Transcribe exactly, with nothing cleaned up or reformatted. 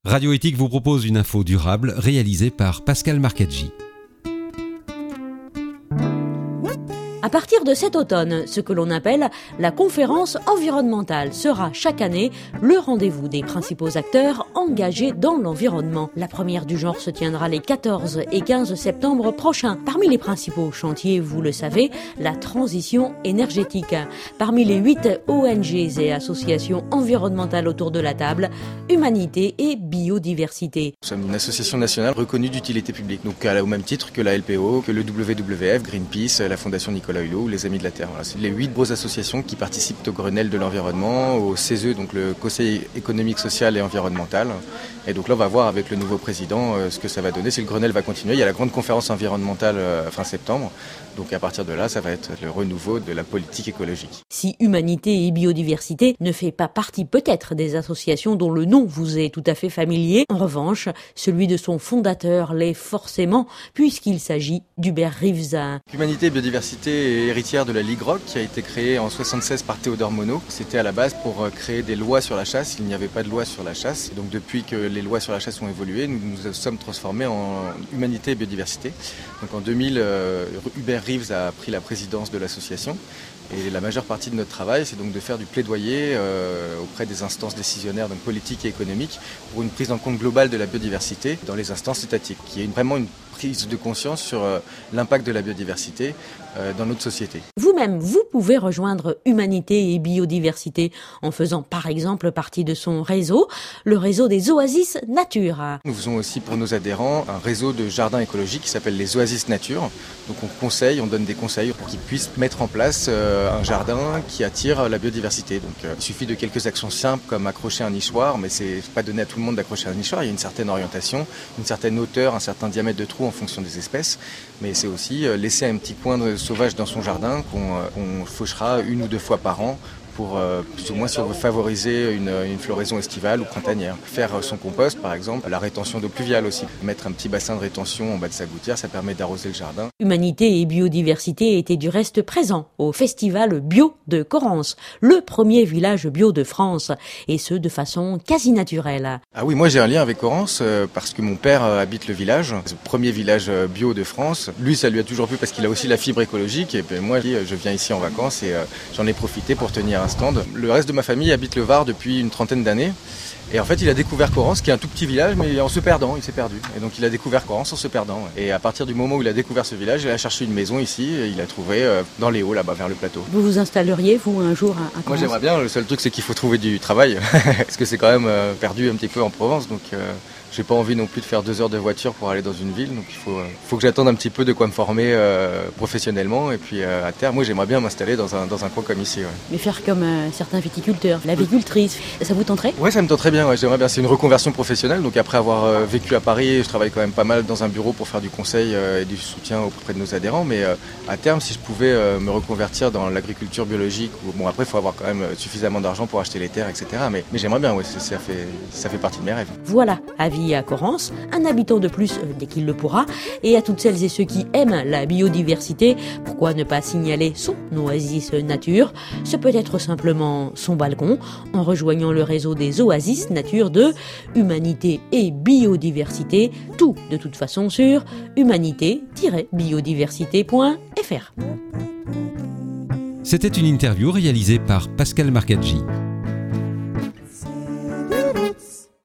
Radio Éthique vous propose une info durable réalisée par Pascal Marcaggi. À partir de cet automne, ce que l'on appelle la conférence environnementale sera chaque année le rendez-vous des principaux acteurs engagés dans l'environnement. La première du genre se tiendra les quatorze et quinze septembre prochains. Parmi les principaux chantiers, vous le savez, la transition énergétique. Parmi les huit O N G et associations environnementales autour de la table, humanité et biodiversité. Nous sommes une association nationale reconnue d'utilité publique, donc au même titre que la L P O, que le W W F, Greenpeace, la Fondation Nicolas Hulot ou les Amis de la Terre. Voilà, c'est les huit grosses associations qui participent au Grenelle de l'environnement, au C E S E, donc le Conseil économique, social et environnemental. Et donc là, on va voir avec le nouveau président euh, ce que ça va donner. Si le Grenelle va continuer, il y a la grande conférence environnementale euh, fin septembre. Donc à partir de là, ça va être le renouveau de la politique écologique. Si humanité et biodiversité ne fait pas partie peut-être des associations dont le nom vous est tout à fait familier, en revanche, celui de son fondateur l'est forcément, puisqu'il s'agit d'Hubert Reeves. Humanité et biodiversité est héritière de la Ligue Rock, qui a été créée en soixante-seize par Théodore Monod. C'était à la base pour créer des lois sur la chasse. Il n'y avait pas de loi sur la chasse. Et donc depuis que les lois sur la chasse ont évolué, nous nous sommes transformés en humanité et biodiversité. Donc en deux mille, euh, Hubert Reeves a pris la présidence de l'association. Et la majeure partie de notre travail, c'est donc de faire du plaidoyer euh, auprès des instances décisionnaires, donc politiques et économiques, pour une prise en compte globale de la biodiversité dans les instances étatiques, qui est une, vraiment une prise de conscience sur euh, l'impact de la biodiversité euh, dans notre société. Vous-même, vous pouvez rejoindre Humanité et Biodiversité en faisant par exemple partie de son réseau, le réseau des Oasis Nature. Nous faisons aussi pour nos adhérents un réseau de jardins écologiques qui s'appelle les Oasis Nature. Donc on conseille, on donne des conseils pour qu'ils puissent mettre en place euh, un jardin qui attire la biodiversité. Donc euh, il suffit de quelques actions simples comme accrocher un nichoir, mais c'est pas donné à tout le monde d'accrocher un nichoir. Il y a une certaine orientation, une certaine hauteur, un certain diamètre de trou en fonction des espèces, mais c'est aussi euh, laisser un petit coin de sauvage dans son jardin qu'on euh, on fauchera une ou deux fois par an pour euh, plus ou moins si on veut favoriser une, une floraison estivale ou printanière. Faire son compost par exemple, la rétention d'eau pluviale aussi. Mettre un petit bassin de rétention en bas de sa gouttière, ça permet d'arroser le jardin. Humanité et biodiversité étaient du reste présents au festival bio de Corrence, le premier village bio de France, et ce de façon quasi naturelle. Ah oui, moi j'ai un lien avec Corrence euh, parce que mon père euh, habite le village, c'est le premier village euh, bio de France. Lui ça lui a toujours plu parce qu'il a aussi la fibre écologique et puis moi je viens ici en vacances et euh, j'en ai profité pour tenir un stand. Le reste de ma famille habite le Var depuis une trentaine d'années. Et en fait, il a découvert Corrence, qui est un tout petit village, mais en se perdant, il s'est perdu. Et donc, il a découvert Corrence en se perdant. Et à partir du moment où il a découvert ce village, il a cherché une maison ici, et il a trouvé euh, dans les Hauts, là-bas, vers le plateau. Vous vous installeriez, vous, un jour à, à Corrence ? Moi, j'aimerais bien. Le seul truc, c'est qu'il faut trouver du travail, parce que c'est quand même euh, perdu un petit peu en Provence. Donc, euh, j'ai pas envie non plus de faire deux heures de voiture pour aller dans une ville. Donc, il faut, euh, faut que j'attende un petit peu de quoi me former euh, professionnellement. Et puis, euh, à terme, moi, j'aimerais bien m'installer dans un, dans un coin comme ici. Ouais. Mais faire comme euh, certains viticulteurs, l'avicultrice, ça vous tenterait ? Ouais, ça me tenterait bien. Ouais, j'aimerais bien. C'est une reconversion professionnelle. Donc après avoir euh, vécu à Paris, je travaille quand même pas mal dans un bureau pour faire du conseil euh, et du soutien auprès de nos adhérents. Mais euh, à terme, si je pouvais euh, me reconvertir dans l'agriculture biologique, ou, bon après, il faut avoir quand même suffisamment d'argent pour acheter les terres, et cetera. Mais, mais j'aimerais bien. Ouais, ça fait ça fait partie de mes rêves. Voilà, avis à Corrence, un habitant de plus euh, dès qu'il le pourra. Et à toutes celles et ceux qui aiment la biodiversité, pourquoi ne pas signaler son oasis nature ? Ce peut être simplement son balcon en rejoignant le réseau des Oasis Nature de Humanité et Biodiversité, tout de toute façon sur humanité tiret biodiversité point f r. C'était une interview réalisée par Pascal Marcaggi.